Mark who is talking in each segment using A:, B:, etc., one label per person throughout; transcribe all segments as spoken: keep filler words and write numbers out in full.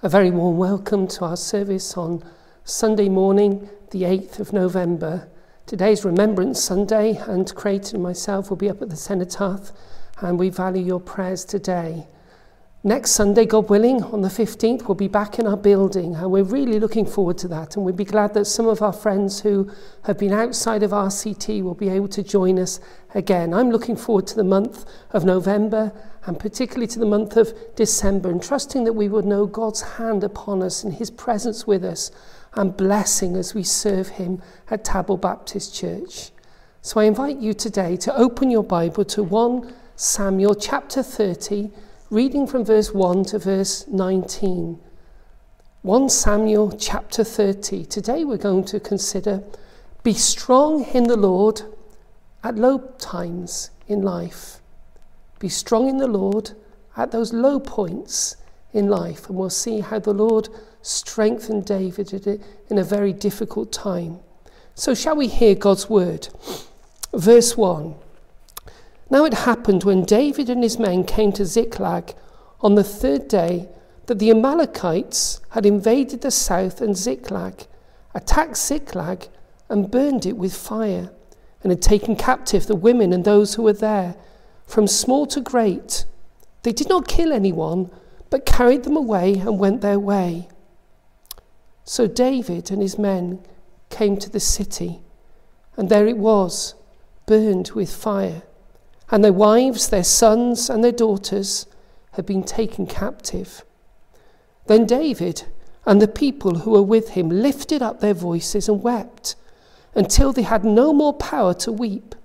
A: A very warm welcome to our service on Sunday morning, the eighth of November. Today's Remembrance Sunday, and Creighton and myself will be up at the cenotaph, and we value your prayers today. Next Sunday, God willing, on the fifteenth, we'll be back in our building, and we're really looking forward to that. And we'd be glad that some of our friends who have been outside of R C T will be able to join us again. I'm looking forward to the month of November, and particularly to the month of December, and trusting that we would know God's hand upon us and his presence with us, and blessing as we serve him at Tabor Baptist Church. So I invite you today to open your Bible to First Samuel chapter thirty, reading from verse one to verse nineteen. First Samuel chapter thirty. Today we're going to consider, be strong in the Lord at low times in life. Be strong in the Lord at those low points in life. And we'll see how the Lord strengthened David in a very difficult time. So shall we hear God's word? Verse one. Now it happened when David and his men came to Ziklag on the third day that the Amalekites had invaded the south and Ziklag, attacked Ziklag and burned it with fire, and had taken captive the women and those who were there, from small to great. They did not kill anyone, but carried them away and went their way. So David and his men came to the city, and there it was, burned with fire. And their wives, their sons, and their daughters had been taken captive. Then David and the people who were with him lifted up their voices and wept, until they had no more power to weep.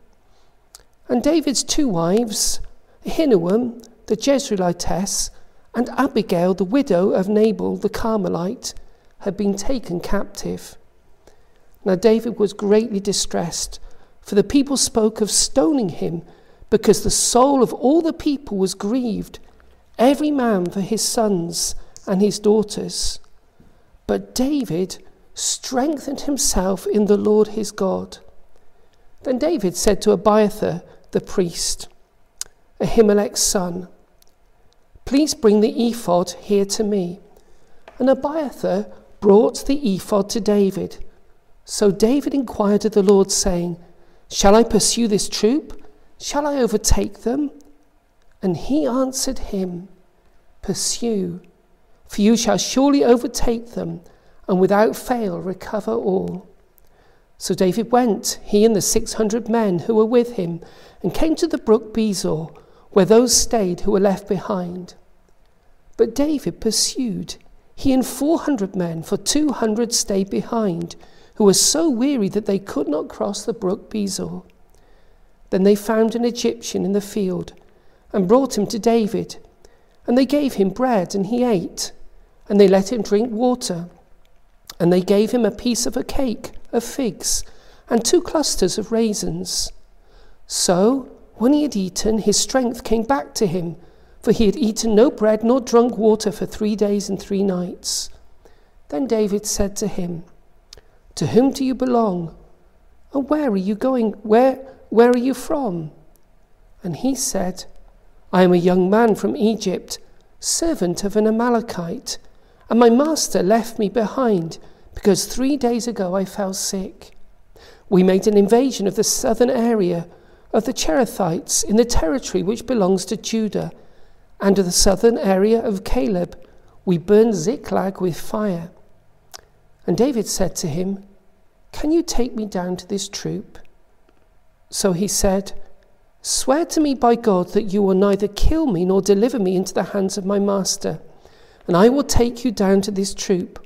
A: And David's two wives, Ahinoam the Jezreelitess, and Abigail the widow of Nabal the Carmelite, had been taken captive. Now David was greatly distressed, for the people spoke of stoning him, because the soul of all the people was grieved, every man for his sons and his daughters. But David strengthened himself in the Lord his God. Then David said to Abiathar the priest, Ahimelech's son, please bring the ephod here to me. And Abiathar brought the ephod to David. So David inquired of the Lord, saying, shall I pursue this troop? Shall I overtake them? And he answered him, pursue, for you shall surely overtake them, and without fail recover all. So David went, he and the six hundred men who were with him, and came to the brook Besor, where those stayed who were left behind. But David pursued, he and four hundred men, for two hundred stayed behind, who were so weary that they could not cross the brook Besor. Then they found an Egyptian in the field, and brought him to David. And they gave him bread, and he ate, and they let him drink water. And they gave him a piece of a cake of figs, and two clusters of raisins. So, when he had eaten, his strength came back to him, for he had eaten no bread nor drunk water for three days and three nights. Then David said to him, to whom do you belong? And where are you going? Where, where are you from? And he said, I am a young man from Egypt, servant of an Amalekite, and my master left me behind, because three days ago I fell sick. We made an invasion of the southern area of the Cherethites in the territory which belongs to Judah, and of the southern area of Caleb. We burned Ziklag with fire. And David said to him, can you take me down to this troop? So he said, swear to me by God that you will neither kill me nor deliver me into the hands of my master, and I will take you down to this troop.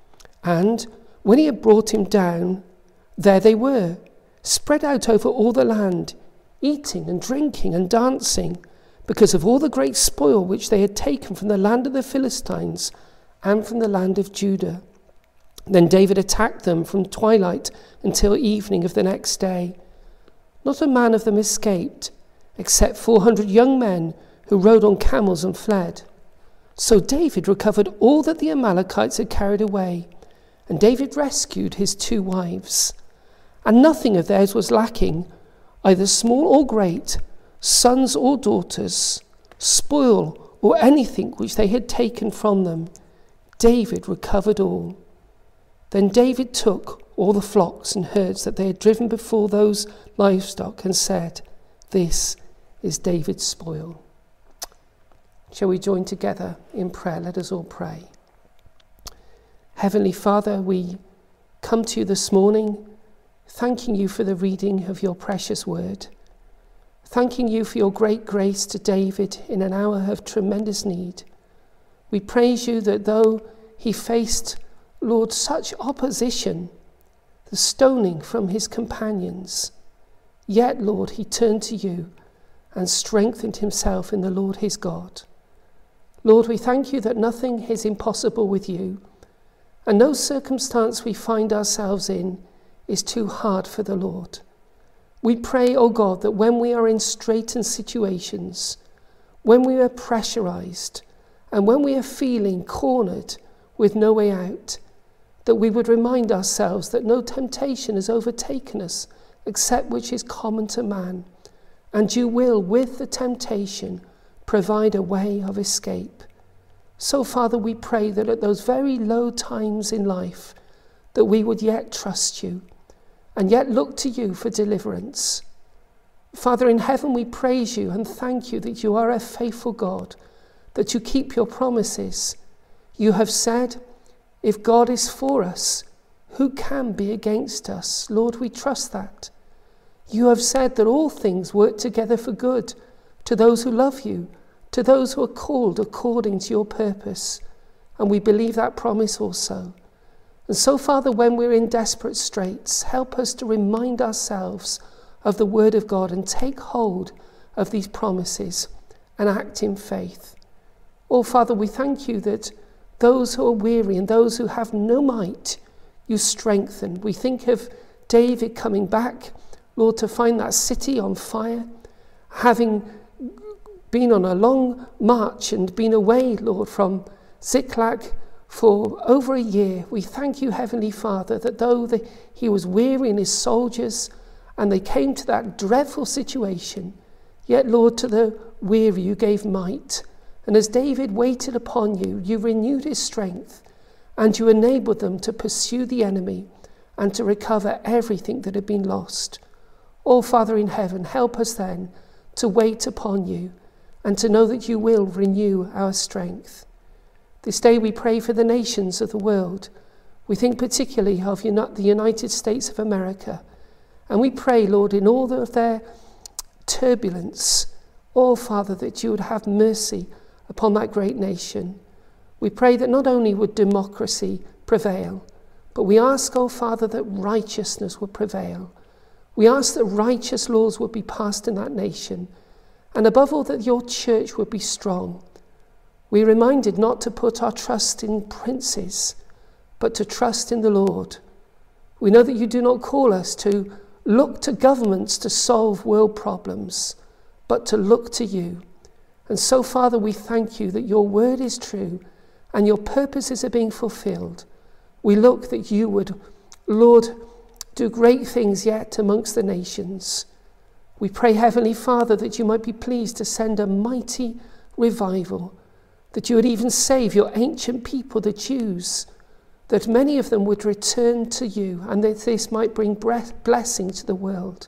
A: And when he had brought him down, there they were, spread out over all the land, eating and drinking and dancing, because of all the great spoil which they had taken from the land of the Philistines and from the land of Judah. Then David attacked them from twilight until evening of the next day. Not a man of them escaped, except four hundred young men who rode on camels and fled. So David recovered all that the Amalekites had carried away, and David rescued his two wives. And nothing of theirs was lacking, either small or great, sons or daughters, spoil or anything which they had taken from them. David recovered all. Then David took all the flocks and herds that they had driven before those livestock and said, "This is David's spoil." Shall we join together in prayer? Let us all pray. Heavenly Father, we come to you this morning, thanking you for the reading of your precious word, thanking you for your great grace to David in an hour of tremendous need. We praise you that though he faced, Lord, such opposition, the stoning from his companions, yet, Lord, he turned to you and strengthened himself in the Lord his God. Lord, we thank you that nothing is impossible with you, and no circumstance we find ourselves in is too hard for the Lord. We pray, O God, that when we are in straitened situations, when we are pressurized, and when we are feeling cornered with no way out, that we would remind ourselves that no temptation has overtaken us except which is common to man, and you will, with the temptation, provide a way of escape. So, Father, we pray that at those very low times in life, that we would yet trust you, and yet look to you for deliverance. Father in heaven, we praise you and thank you that you are a faithful God, that you keep your promises. You have said, if God is for us, who can be against us? Lord, we trust that. You have said that all things work together for good to those who love you, to those who are called according to your purpose. And we believe that promise also. And so, Father, when we're in desperate straits, help us to remind ourselves of the word of God and take hold of these promises and act in faith. Oh, Father, we thank you that those who are weary and those who have no might, you strengthen. We think of David coming back, Lord, to find that city on fire, having been on a long march and been away, Lord, from Ziklag for over a year. We thank you, Heavenly Father, that though the, he was weary in his soldiers and they came to that dreadful situation, yet, Lord, to the weary you gave might. And as David waited upon you, you renewed his strength and you enabled them to pursue the enemy and to recover everything that had been lost. Oh, Father in heaven, help us then to wait upon you and to know that you will renew our strength. This day we pray for the nations of the world. We think particularly of the United States of America. And we pray, Lord, in all of their turbulence, oh, Father, that you would have mercy upon that great nation. We pray that not only would democracy prevail, but we ask, oh, Father, that righteousness would prevail. We ask that righteous laws would be passed in that nation. And above all, that your church would be strong. We're reminded not to put our trust in princes, but to trust in the Lord. We know that you do not call us to look to governments to solve world problems, but to look to you. And so, Father, we thank you that your word is true and your purposes are being fulfilled. We look that you would, Lord, do great things yet amongst the nations. We pray, Heavenly Father, that you might be pleased to send a mighty revival, that you would even save your ancient people, the Jews, that many of them would return to you and that this might bring blessing to the world.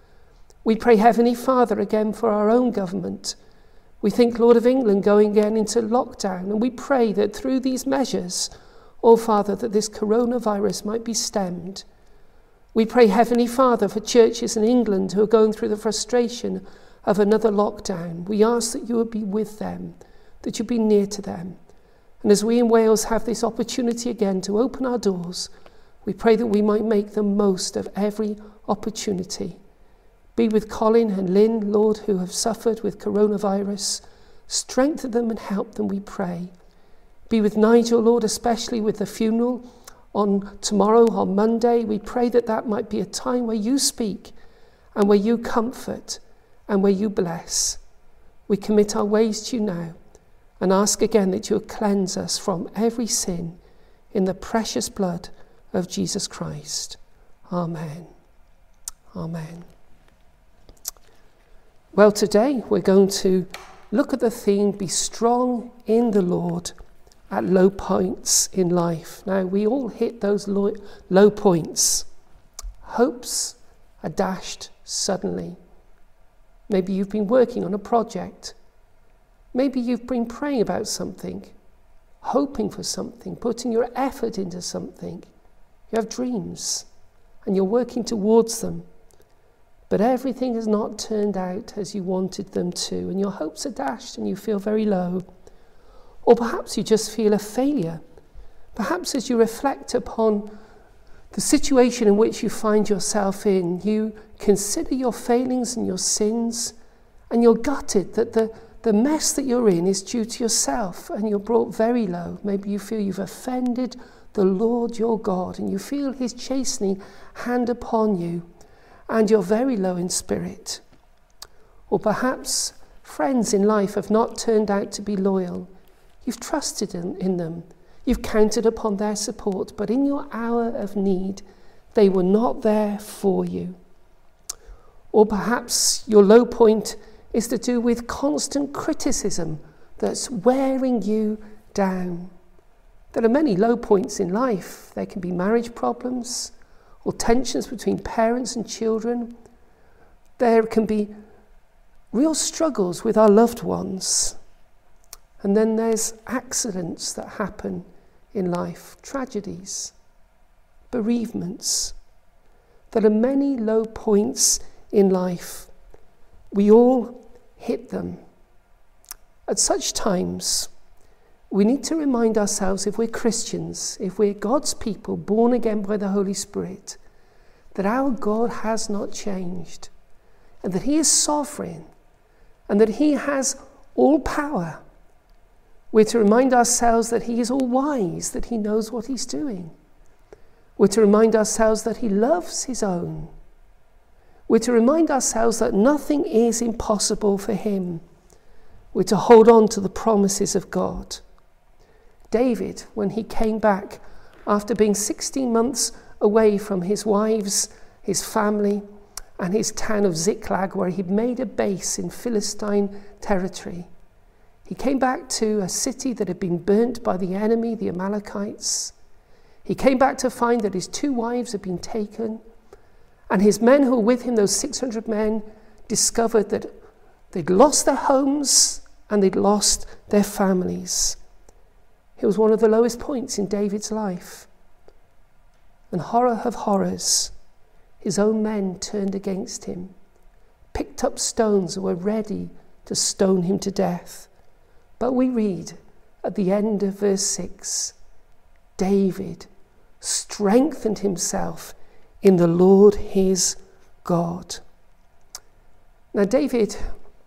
A: We pray, Heavenly Father, again for our own government. We think, Lord, of England going again into lockdown, and we pray that through these measures, oh, Father, that this coronavirus might be stemmed. We pray, Heavenly Father, for churches in England who are going through the frustration of another lockdown. We ask that you would be with them, that you be near to them. And as we in Wales have this opportunity again to open our doors, we pray that we might make the most of every opportunity. Be with Colin and Lynn, Lord, who have suffered with coronavirus. Strengthen them and help them, we pray. Be with Nigel, Lord, especially with the funeral on tomorrow, on Monday. We pray that that might be a time where you speak and where you comfort and where you bless. We commit our ways to you now and ask again that you would cleanse us from every sin in the precious blood of Jesus Christ. Amen. Amen. Well, today we're going to look at the theme, be strong in the Lord at low points in life. Now, we all hit those low, low points. Hopes are dashed suddenly. Maybe you've been working on a project. Maybe you've been praying about something, hoping for something, putting your effort into something. You have dreams and you're working towards them. But everything has not turned out as you wanted them to, and your hopes are dashed and you feel very low. Or perhaps you just feel a failure. Perhaps as you reflect upon the situation in which you find yourself in, you consider your failings and your sins, and you're gutted that the, the mess that you're in is due to yourself, and you're brought very low. Maybe you feel you've offended the Lord your God, and you feel his chastening hand upon you, and you're very low in spirit. Or perhaps friends in life have not turned out to be loyal. You've trusted in, in them. You've counted upon their support, but in your hour of need, they were not there for you. Or perhaps your low point is to do with constant criticism that's wearing you down. There are many low points in life. There can be marriage problems, or tensions between parents and children. There can be real struggles with our loved ones. And then there's accidents that happen in life, tragedies, bereavements. There are many low points in life. We all hit them. At such times, we need to remind ourselves, if we're Christians, if we're God's people, born again by the Holy Spirit, that our God has not changed, and that he is sovereign, and that he has all power. We're to remind ourselves that he is all wise, that he knows what he's doing. We're to remind ourselves that he loves his own. We're to remind ourselves that nothing is impossible for him. We're to hold on to the promises of God. David, when he came back after being sixteen months away from his wives, his family, and his town of Ziklag, where he'd made a base in Philistine territory, he came back to a city that had been burnt by the enemy, the Amalekites. He came back to find that his two wives had been taken, and his men who were with him, those six hundred men, discovered that they'd lost their homes and they'd lost their families. It was one of the lowest points in David's life. And horror of horrors, his own men turned against him, picked up stones and were ready to stone him to death. But we read at the end of verse six, David strengthened himself in the Lord his God. Now David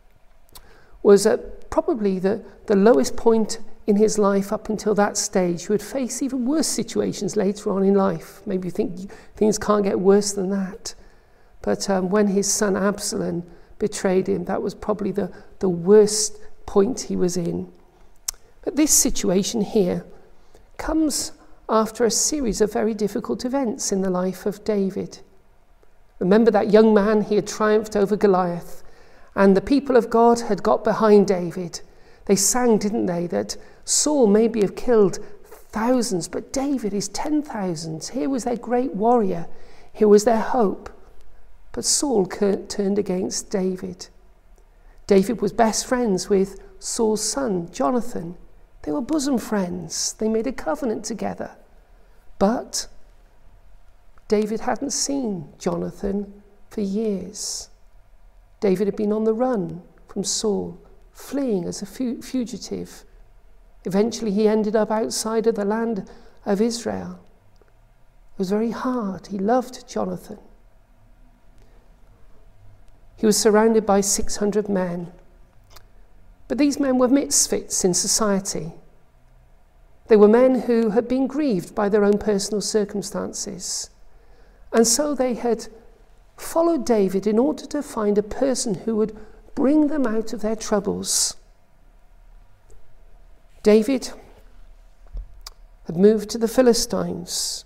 A: was at probably the, the lowest point in his life up until that stage. He would face even worse situations later on in life. Maybe you think things can't get worse than that. But um, when his son Absalom betrayed him, that was probably the, the worst point he was in. But this situation here comes after a series of very difficult events in the life of David. Remember that young man, he had triumphed over Goliath, and the people of God had got behind David. They sang, didn't they, that Saul maybe have killed thousands, but David is ten thousands. Here was their great warrior. Here was their hope. But Saul turned against David. David was best friends with Saul's son, Jonathan. They were bosom friends. They made a covenant together. But David hadn't seen Jonathan for years. David had been on the run from Saul, fleeing as a fu- fugitive. Eventually he ended up outside of the land of Israel. It was very hard. He loved Jonathan. He was surrounded by six hundred men. But these men were misfits in society. They were men who had been grieved by their own personal circumstances. And so they had followed David in order to find a person who would bring them out of their troubles. David had moved to the Philistines.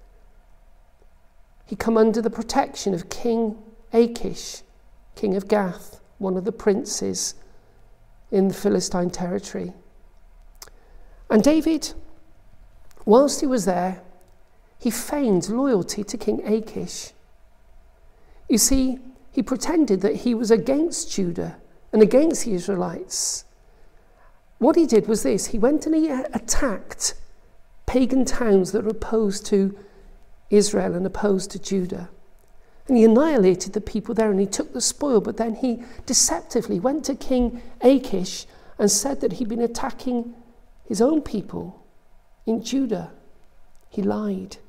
A: He'd come under the protection of King Achish, king of Gath, one of the princes in the Philistine territory. And David, whilst he was there, he feigned loyalty to King Achish. You see, he pretended that he was against Judah and against the Israelites. What he did was this: he went and he attacked pagan towns that were opposed to Israel and opposed to Judah. And he annihilated the people there and he took the spoil, but then he deceptively went to King Achish and said that he'd been attacking his own people in Judah. He lied.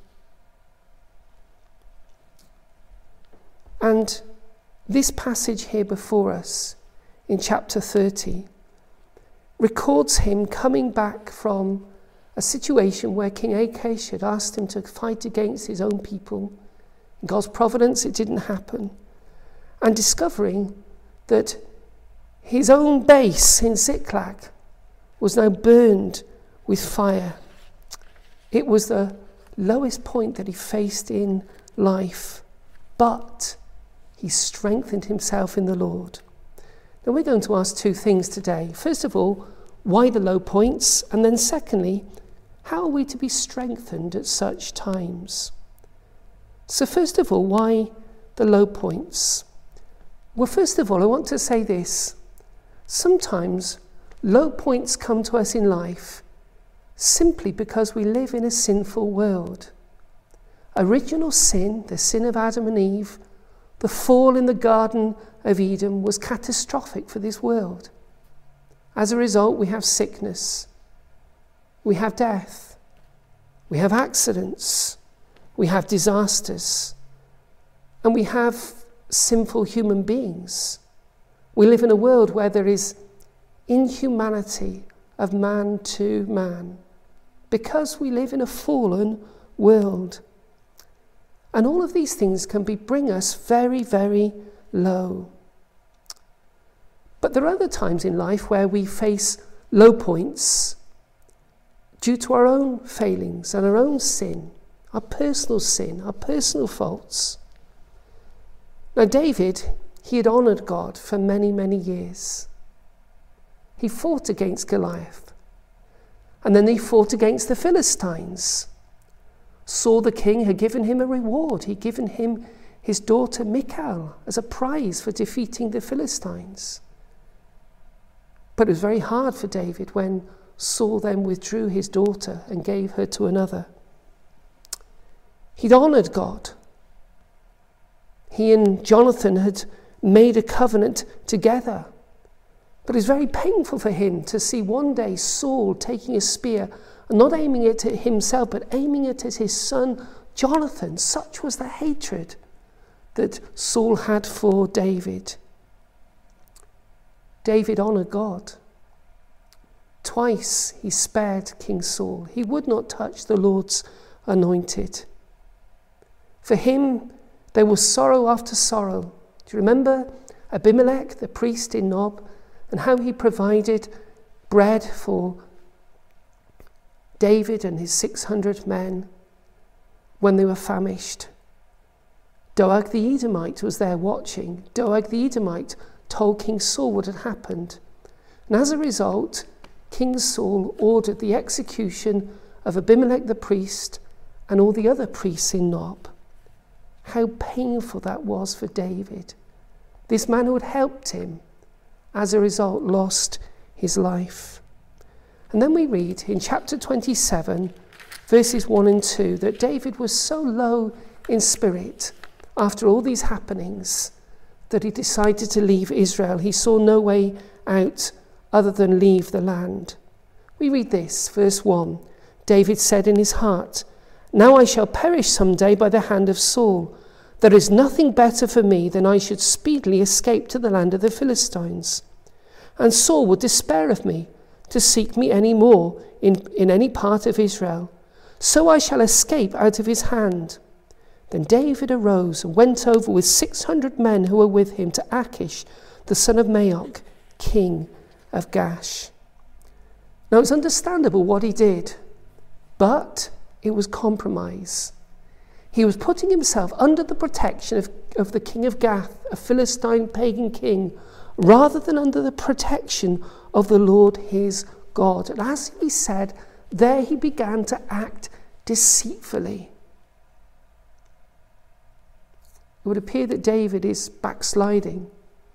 A: And this passage here before us in chapter thirty records him coming back from a situation where King Achish had asked him to fight against his own people. In God's providence, it didn't happen. And discovering that his own base in Ziklag was now burned with fire. It was the lowest point that he faced in life, but he strengthened himself in the Lord. Now we're going to ask two things today. First of all, why the low points? And then secondly, how are we to be strengthened at such times? So first of all, why the low points? Well, first of all, I want to say this. Sometimes low points come to us in life simply because we live in a sinful world. Original sin, the sin of Adam and Eve, the fall in the Garden of Eden, was catastrophic for this world. As a result, we have sickness, we have death, we have accidents, we have disasters, and we have sinful human beings. We live in a world where there is inhumanity of man to man because we live in a fallen world. And all of these things can be bring us very, very low. But there are other times in life where we face low points due to our own failings and our own sin, our personal sin, our personal faults. Now David, he had honoured God for many, many years. He fought against Goliath. And then he fought against the Philistines. Saul the king had given him a reward. He'd given him his daughter Michal as a prize for defeating the Philistines. But it was very hard for David when Saul then withdrew his daughter and gave her to another. He'd honoured God. He and Jonathan had made a covenant together. But it was very painful for him to see one day Saul taking a spear and not aiming it at himself, but aiming it at his son Jonathan. Such was the hatred that Saul had for David. David honoured God. Twice he spared King Saul. He would not touch the Lord's anointed. For him, there was sorrow after sorrow. Do you remember Abimelech, the priest in Nob, and how he provided bread for David and his six hundred men when they were famished? Doeg the Edomite was there watching. Doeg the Edomite told King Saul what had happened. And as a result, King Saul ordered the execution of Abimelech the priest and all the other priests in Nob. How painful that was for David. This man who had helped him, as a result, lost his life. And then we read in chapter twenty-seven, verses one and two, that David was so low in spirit after all these happenings that he decided to leave Israel. He saw no way out other than leave the land. We read this, verse one. David said in his heart, "Now I shall perish some day by the hand of Saul. There is nothing better for me than I should speedily escape to the land of the Philistines. And Saul would despair of me to seek me any more in, in any part of Israel. So I shall escape out of his hand." Then David arose and went over with six hundred men who were with him to Achish, the son of Maoch, king of Gash. Now it's understandable what he did, but it was compromise. He was putting himself under the protection of, of the king of Gath, a Philistine pagan king, rather than under the protection of the Lord his God. And as we said there he began to act deceitfully. It would appear that David is backsliding.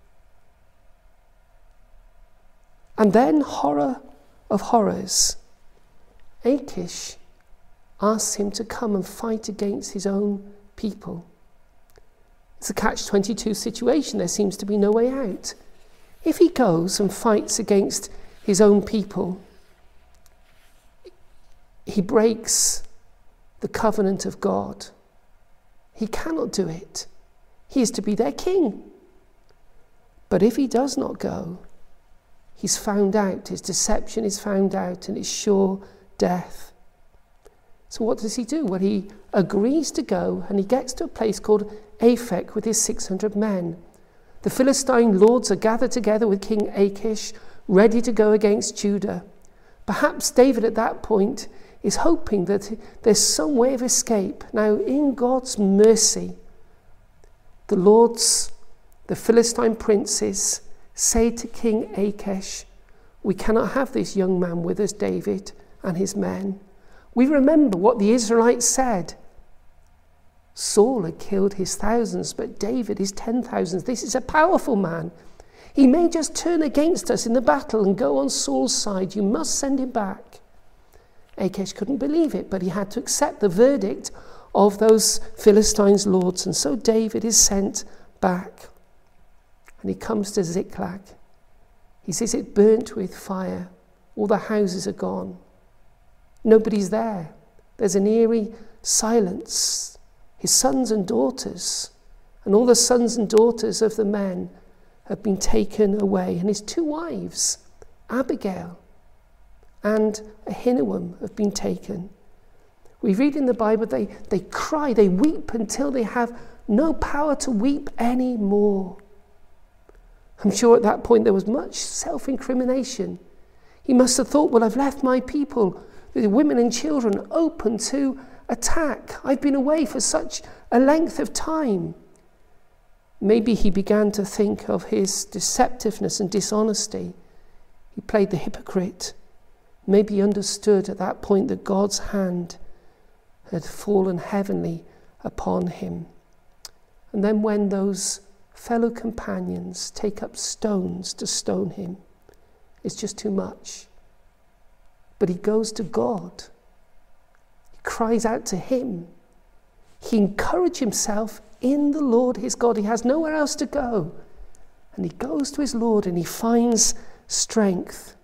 A: And then, horror of horrors, Achish asks him to come and fight against his own people. It's a catch twenty-two situation. There seems to be no way out. If he goes and fights against his own people, he breaks the covenant of God. He cannot do it. He is to be their king. But if he does not go, he's found out, his deception is found out, and it's sure death. So what does he do? Well, he agrees to go, and he gets to a place called Aphek with his six hundred men. The Philistine lords are gathered together with King Achish, ready to go against Judah. Perhaps David at that point is hoping that there's some way of escape. Now, in God's mercy, the lords, the Philistine princes, say to King Achish, "We cannot have this young man with us, David and his men. We remember what the Israelites said. Saul had killed his thousands, but David his ten thousands. This is a powerful man. He may just turn against us in the battle and go on Saul's side. You must send him back." Achish couldn't believe it, but he had to accept the verdict of those Philistines' lords, and so David is sent back. And he comes to Ziklag. He sees it burnt with fire. All the houses are gone. Nobody's there. There's an eerie silence. His sons and daughters, and all the sons and daughters of the men have been taken away. And his two wives, Abigail and Ahinoam, have been taken. We read in the Bible they, they cry, they weep until they have no power to weep anymore. I'm sure at that point there was much self-incrimination. He must have thought, well, I've left my people, the women and children, open to attack. I've been away for such a length of time. Maybe he began to think of his deceptiveness and dishonesty. He played the hypocrite. Maybe he understood at that point that God's hand had fallen heavily upon him. And then when those fellow companions take up stones to stone him, it's just too much. But he goes to God. He cries out to him. He encourages himself in the Lord his God. He has nowhere else to go. And he goes to his Lord and he finds strength.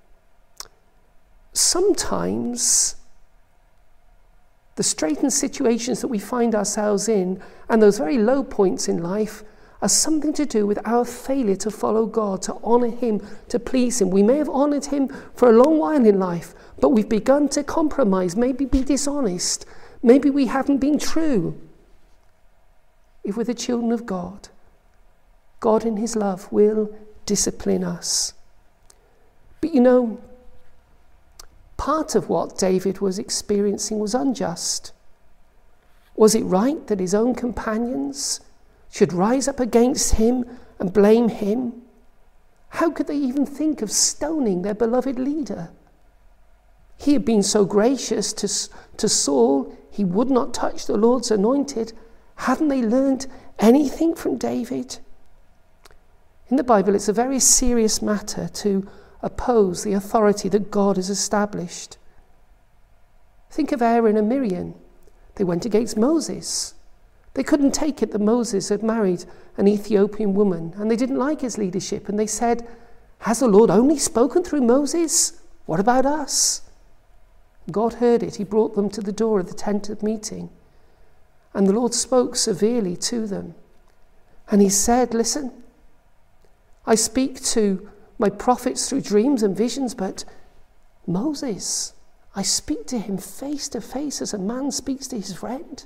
A: Sometimes the straitened situations that we find ourselves in and those very low points in life are something to do with our failure to follow God, to honour him, to please him. We may have honoured him for a long while in life, but we've begun to compromise, maybe be dishonest, maybe we haven't been true. If we're the children of God, God in his love will discipline us. But you know, part of what David was experiencing was unjust. Was it right that his own companions should rise up against him and blame him? How could they even think of stoning their beloved leader? He had been so gracious to, to Saul, he would not touch the Lord's anointed. Hadn't they learned anything from David? In the Bible, it's a very serious matter to oppose the authority that God has established. Think of Aaron and Miriam. They went against Moses. They couldn't take it that Moses had married an Ethiopian woman, and they didn't like his leadership, and they said, "Has the Lord only spoken through Moses? What about us?" God heard it. He brought them to the door of the tent of meeting, and the Lord spoke severely to them. And he said, "Listen, I speak to my prophets through dreams and visions, but Moses, I speak to him face to face as a man speaks to his friend."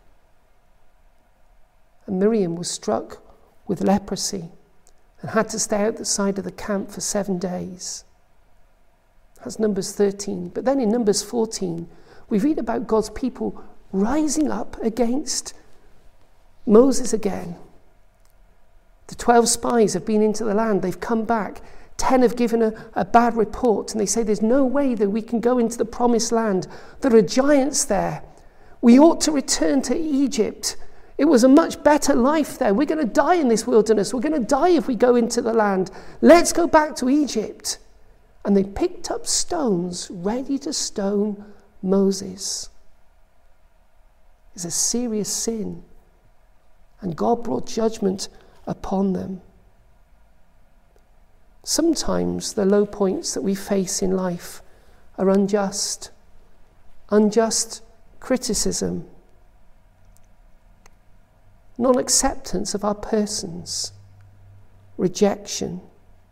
A: And Miriam was struck with leprosy and had to stay outside of the camp for seven days. That's Numbers thirteen. But then in Numbers fourteen, we read about God's people rising up against Moses again. The twelve spies have been into the land. They've come back Ten have given a, a bad report, and they say there's no way that we can go into the promised land. There are giants there. We ought to return to Egypt. It was a much better life there. We're going to die in this wilderness. We're going to die if we go into the land. Let's go back to Egypt. And they picked up stones ready to stone Moses. It's a serious sin. And God brought judgment upon them. Sometimes the low points that we face in life are unjust. Unjust criticism. Non-acceptance of our persons. Rejection.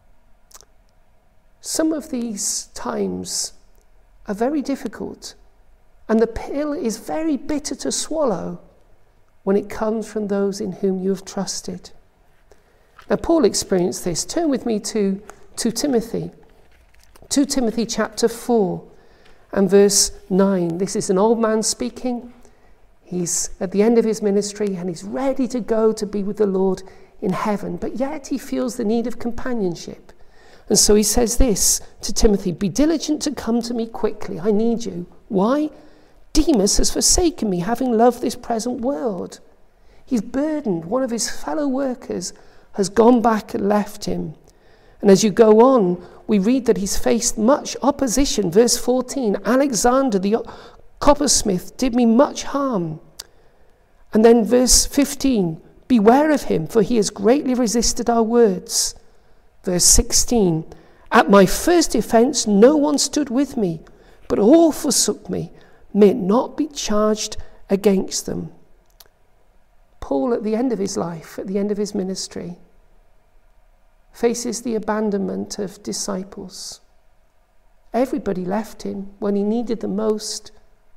A: Some of these times are very difficult, and the pill is very bitter to swallow when it comes from those in whom you have trusted. Now, Paul experienced this. Turn with me to, to Timothy. Second Timothy chapter four and verse nine. This is an old man speaking. He's at the end of his ministry and he's ready to go to be with the Lord in heaven, but yet he feels the need of companionship. And so he says this to Timothy, be diligent to come to me quickly. I need you. Why? Demas has forsaken me, having loved this present world. He's burdened. One of his fellow workers has gone back and left him. And as you go on, we read that he's faced much opposition. Verse fourteen, Alexander the coppersmith did me much harm. And then verse fifteen, beware of him, for he has greatly resisted our words. Verse sixteen, at my first offence no one stood with me, but all forsook me. May it not be charged against them. Paul, at the end of his life, at the end of his ministry, faces the abandonment of disciples. Everybody left him when he needed them most.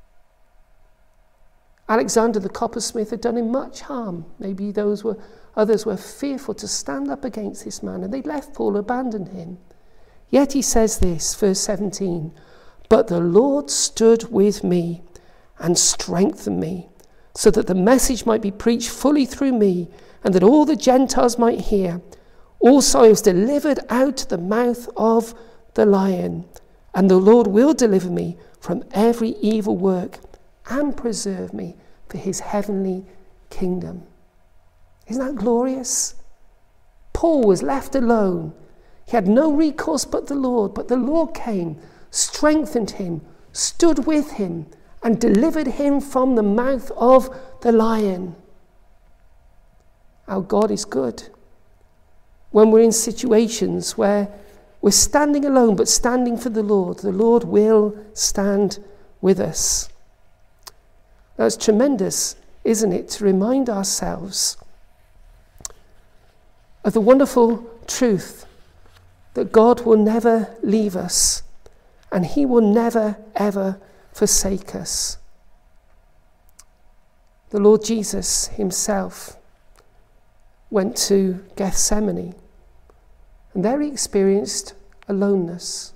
A: Alexander the coppersmith had done him much harm. Maybe those were others were fearful to stand up against this man, and they left Paul, abandoned him. Yet he says this, verse seventeen, but the Lord stood with me and strengthened me, so that the message might be preached fully through me, and that all the Gentiles might hear. Also I was delivered out of the mouth of the lion, and the Lord will deliver me from every evil work and preserve me for his heavenly kingdom. Isn't that glorious? Paul was left alone. He had no recourse but the Lord, but the Lord came, strengthened him, stood with him, and delivered him from the mouth of the lion. Our God is good. When we're in situations where we're standing alone but standing for the Lord, the Lord will stand with us. Now, it's tremendous, isn't it, to remind ourselves of the wonderful truth that God will never leave us and he will never, ever forsake us. The Lord Jesus himself went to Gethsemane, and there he experienced aloneness.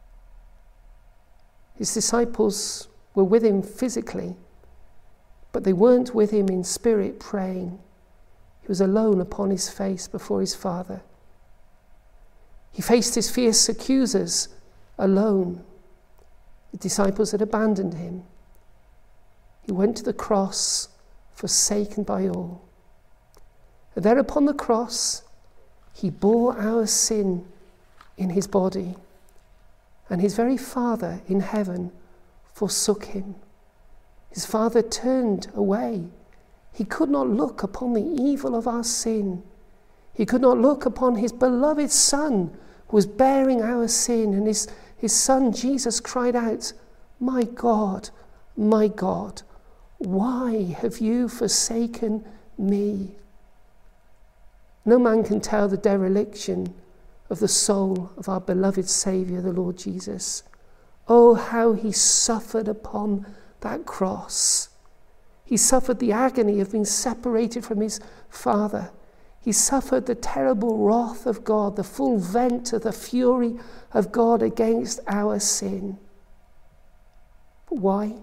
A: His disciples were with him physically, but they weren't with him in spirit praying. He was alone upon his face before his Father. He faced his fierce accusers alone. The disciples had abandoned him. He went to the cross, forsaken by all. And there upon the cross, he bore our sin in his body. And his very Father in heaven forsook him. His Father turned away. He could not look upon the evil of our sin. He could not look upon his beloved Son who was bearing our sin. And his, his Son, Jesus, cried out, my God, my God, why have you forsaken me? No man can tell the dereliction of the soul of our beloved Saviour, the Lord Jesus. Oh, how he suffered upon that cross. He suffered the agony of being separated from his Father. He suffered the terrible wrath of God, the full vent of the fury of God against our sin. But why?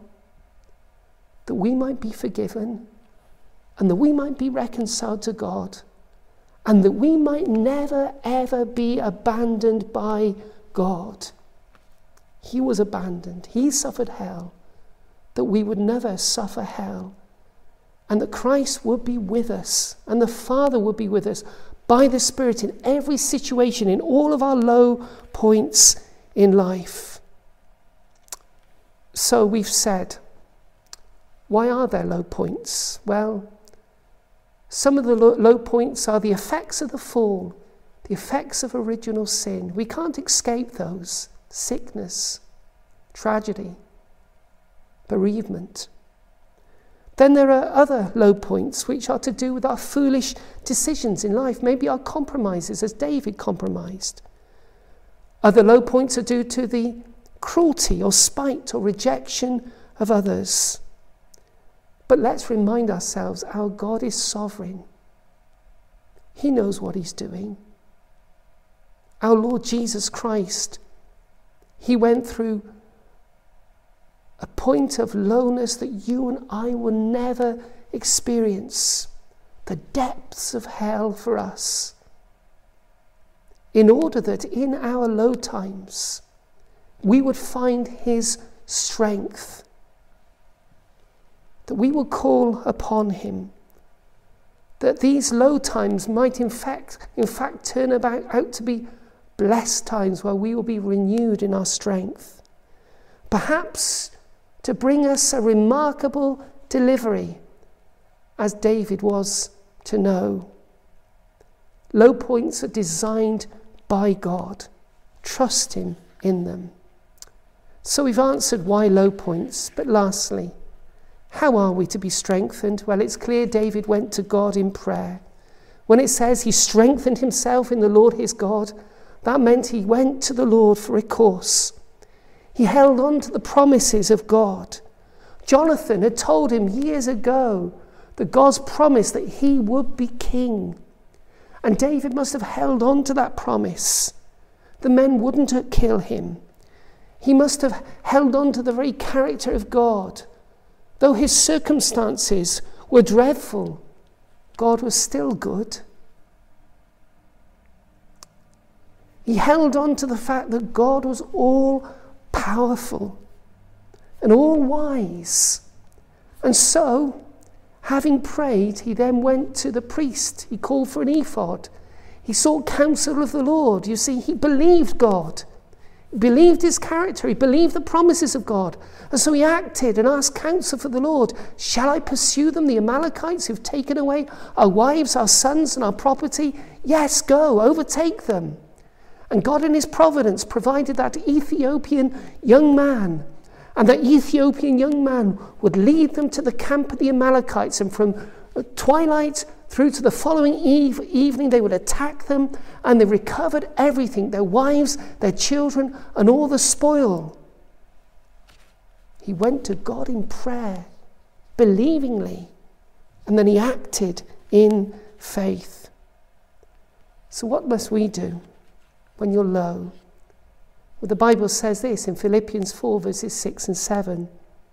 A: That we might be forgiven and that we might be reconciled to God and that we might never ever be abandoned by God. He was abandoned. He suffered hell, that we would never suffer hell, and that Christ would be with us, and the Father would be with us by the Spirit in every situation, in all of our low points in life. So we've said, why are there low points? Well, some of the low points are the effects of the fall, the effects of original sin. We can't escape those. Sickness, tragedy, bereavement. Then there are other low points which are to do with our foolish decisions in life, maybe our compromises, as David compromised. Other low points are due to the cruelty or spite or rejection of others. But let's remind ourselves, our God is sovereign. He knows what he's doing. Our Lord Jesus Christ, he went through a point of lowness that you and I will never experience, the depths of hell for us, in order that in our low times we would find his strength, that we will call upon him, that these low times might in fact, in fact turn about out to be blessed times where we will be renewed in our strength. Perhaps to bring us a remarkable delivery, as David was to know. Low points are designed by God. Trust him in them. So we've answered why low points, but lastly, how are we to be strengthened? Well, it's clear David went to God in prayer. When it says he strengthened himself in the Lord his God, that meant he went to the Lord for a course. He held on to the promises of God. Jonathan had told him years ago that God's promised that he would be king. And David must have held on to that promise. The men wouldn't kill him. He must have held on to the very character of God. Though his circumstances were dreadful, God was still good. He held on to the fact that God was all powerful and all wise. And so, having prayed, he then went to the priest. He called for an ephod. He sought counsel of the Lord. You see, he believed God. He believed his character. He believed the promises of God. And so he acted and asked counsel for the Lord. Shall I pursue them, the Amalekites who've taken away our wives, our sons, and our property? Yes, go, overtake them. And God in his providence provided that Ethiopian young man. And that Ethiopian young man would lead them to the camp of the Amalekites. And from twilight through to the following eve, evening, they would attack them. And they recovered everything, their wives, their children, and all the spoil. He went to God in prayer, believingly. And then he acted in faith. So what must we do when you're low? Well, the Bible says this in Philippians four, verses six and seven.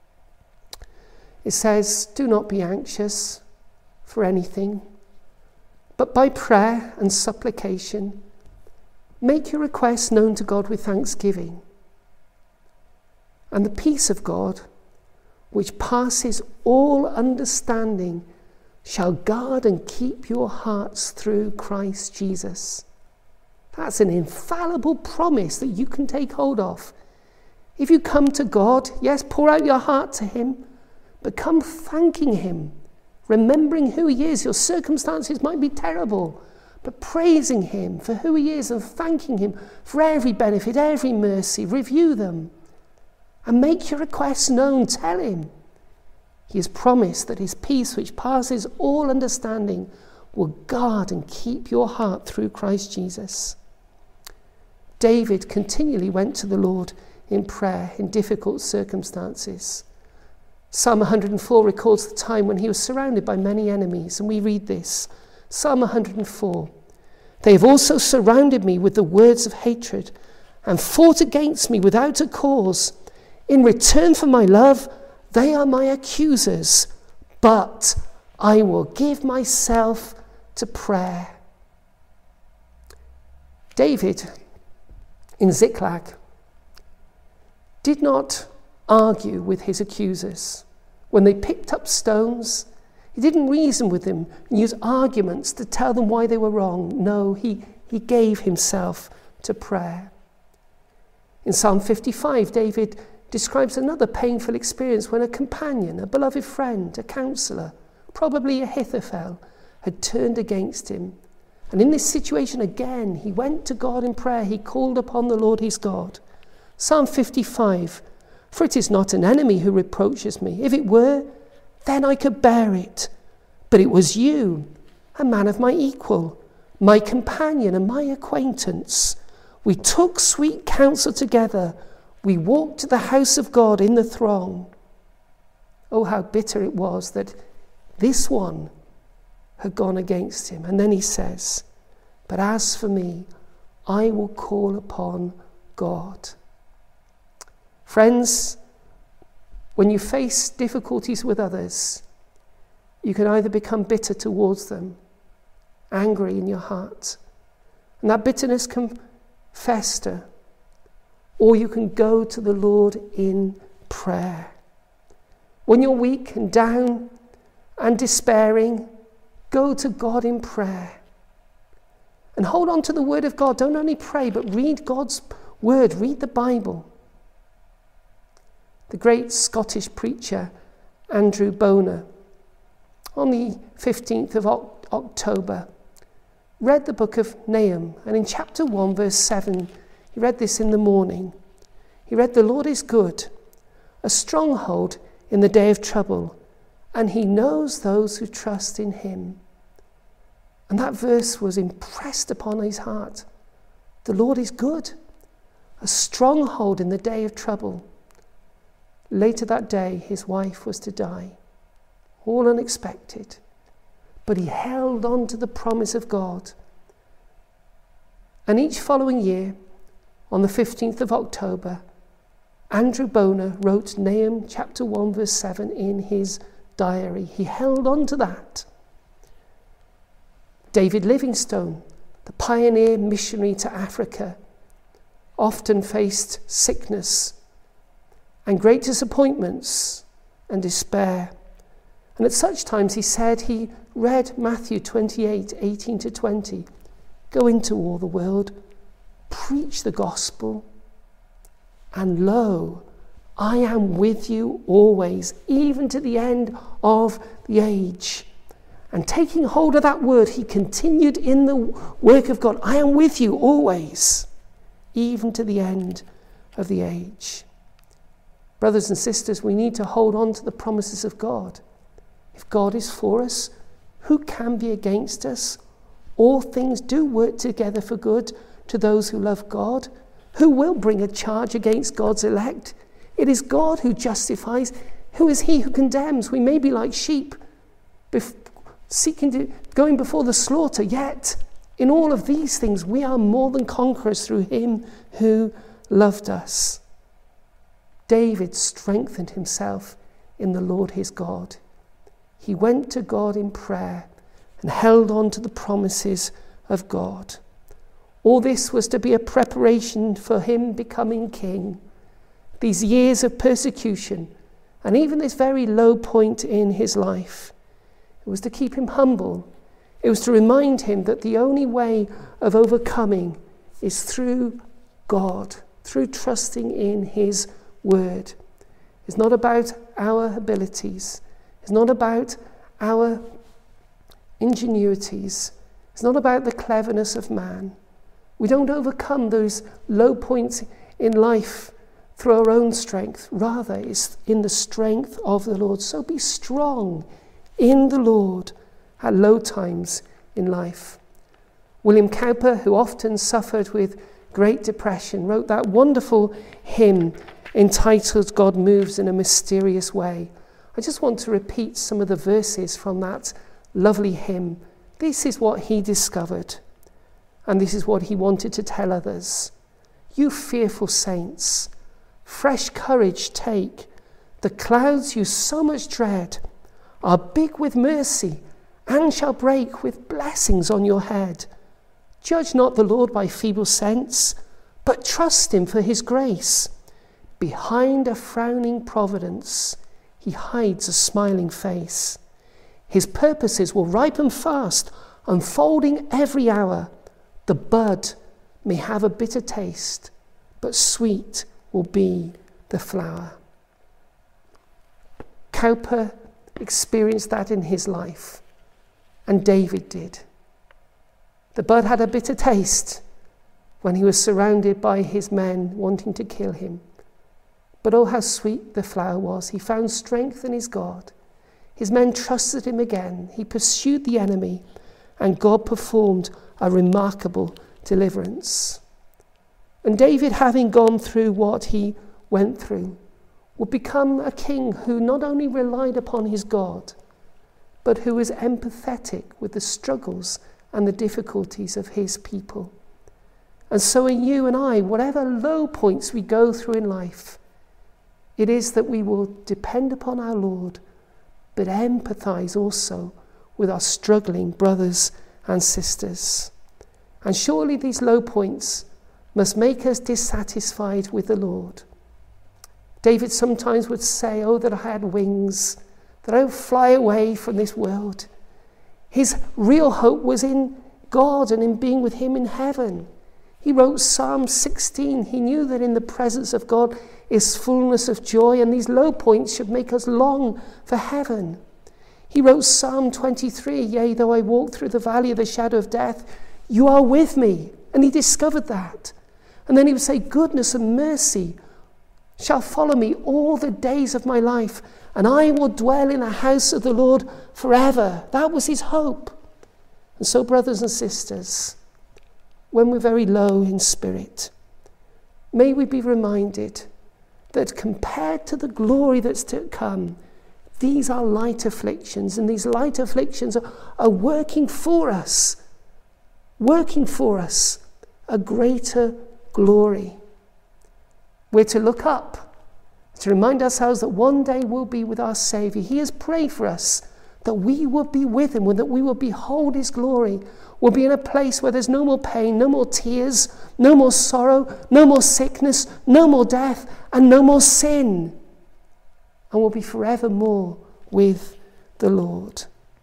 A: It says, do not be anxious for anything, but by prayer and supplication, make your requests known to God with thanksgiving. And the peace of God, which passes all understanding, shall guard and keep your hearts through Christ Jesus. That's an infallible promise that you can take hold of. If you come to God, yes, pour out your heart to him, but come thanking him, remembering who he is. Your circumstances might be terrible, but praising him for who he is and thanking him for every benefit, every mercy. Review them and make your requests known. Tell him. He has promised that his peace, which passes all understanding, will guard and keep your heart through Christ Jesus. David continually went to the Lord in prayer in difficult circumstances. Psalm one hundred four records the time when he was surrounded by many enemies, and we read this. Psalm one hundred four. They have also surrounded me with the words of hatred and fought against me without a cause. In return for my love, they are my accusers, but I will give myself to prayer. David in Ziklag did not argue with his accusers. When they picked up stones, he didn't reason with them and use arguments to tell them why they were wrong. No, he, he gave himself to prayer. In Psalm fifty-five, David describes another painful experience when a companion, a beloved friend, a counselor, probably Ahithophel, had turned against him. And in this situation again, he went to God in prayer. He called upon the Lord his God. Psalm fifty-five, for it is not an enemy who reproaches me. If it were, then I could bear it. But it was you, a man of my equal, my companion and my acquaintance. We took sweet counsel together. We walked to the house of God in the throng. Oh, how bitter it was that this one had gone against him. And then he says, but as for me, I will call upon God. Friends, when you face difficulties with others, you can either become bitter towards them, angry in your heart, and that bitterness can fester, or you can go to the Lord in prayer. When you're weak and down and despairing, go to God in prayer. And hold on to the word of God. Don't only pray, but read God's word. Read the Bible. The great Scottish preacher, Andrew Bonar, on the fifteenth of October, read the book of Nahum. And in chapter one, verse seven, he read this in the morning. He read, the Lord is good, a stronghold in the day of trouble, and he knows those who trust in him. And that verse was impressed upon his heart. The Lord is good, a stronghold in the day of trouble. Later that day, his wife was to die, all unexpected. But he held on to the promise of God. And each following year, on the fifteenth of October, Andrew Bonar wrote Nahum chapter one, verse seven in his diary. He held on to that. David Livingstone, the pioneer missionary to Africa, often faced sickness and great disappointments and despair. And at such times he said he read Matthew twenty-eight, eighteen to twenty. Go into all the world, preach the gospel, and lo, I am with you always, even to the end of the age. And taking hold of that word, he continued in the work of God. I am with you always, even to the end of the age. Brothers and sisters, we need to hold on to the promises of God. If God is for us, who can be against us? All things do work together for good to those who love God. Who will bring a charge against God's elect? It is God who justifies. Who is he who condemns? We may be like sheep, bef- seeking to, going before the slaughter, yet in all of these things we are more than conquerors through him who loved us. David strengthened himself in the Lord his God. He went to God in prayer and held on to the promises of God. All this was to be a preparation for him becoming king. These years of persecution and even this very low point in his life, it was to keep him humble. It was to remind him that the only way of overcoming is through God, through trusting in his word. It's not about our abilities. It's not about our ingenuities. It's not about the cleverness of man. We don't overcome those low points in life through our own strength. Rather, it's in the strength of the Lord. So be strong in the Lord at low times in life. William Cowper, who often suffered with great depression, wrote that wonderful hymn entitled God Moves in a Mysterious Way. I just want to repeat some of the verses from that lovely hymn. This is what he discovered, and this is what he wanted to tell others. You fearful saints, fresh courage take. The clouds you so much dread are big with mercy and shall break with blessings on your head. Judge not the Lord by feeble sense, but trust him for his grace. Behind a frowning providence, he hides a smiling face. His purposes will ripen fast, unfolding every hour. The bud may have a bitter taste, but sweet will be the flower. Cowper experienced that in his life, and David did. The bud had a bitter taste when he was surrounded by his men wanting to kill him. But oh, how sweet the flower was. He found strength in his God. His men trusted him again. He pursued the enemy, and God performed a remarkable deliverance. And David, having gone through what he went through, would become a king who not only relied upon his God, but who was empathetic with the struggles and the difficulties of his people. And so in you and I, whatever low points we go through in life, it is that we will depend upon our Lord, but empathize also with our struggling brothers and sisters. And surely these low points must make us dissatisfied with the Lord. David sometimes would say, oh, that I had wings, that I would fly away from this world. His real hope was in God and in being with him in heaven. He wrote Psalm sixteen. He knew that in the presence of God is fullness of joy, and these low points should make us long for heaven. He wrote Psalm twenty-three, yea, though I walk through the valley of the shadow of death, you are with me. And he discovered that. And then he would say, goodness and mercy shall follow me all the days of my life, and I will dwell in the house of the Lord forever. That was his hope. And so, brothers and sisters, when we're very low in spirit, may we be reminded that compared to the glory that's to come, these are light afflictions, and these light afflictions are, are working for us, working for us a greater glory. We're to look up, to remind ourselves that one day we'll be with our Saviour. He has prayed for us that we will be with him, and that we will behold his glory. We'll be in a place where there's no more pain, no more tears, no more sorrow, no more sickness, no more death, and no more sin. And we'll be forevermore with the Lord.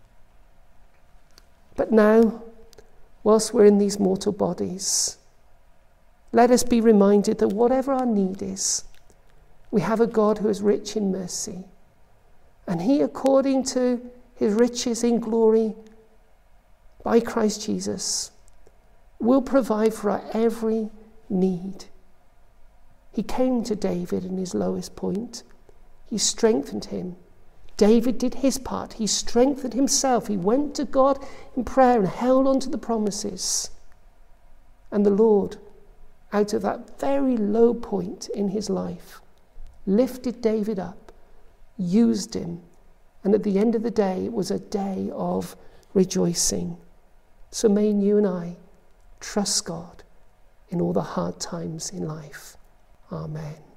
A: But now, whilst we're in these mortal bodies, let us be reminded that whatever our need is, we have a God who is rich in mercy. And he, according to his riches in glory by Christ Jesus, will provide for our every need. He came to David in his lowest point. He strengthened him. David did his part. He strengthened himself. He went to God in prayer and held on to the promises. And the Lord, out of that very low point in his life, lifted David up, used him, and at the end of the day, it was a day of rejoicing. So may you and I trust God in all the hard times in life. Amen.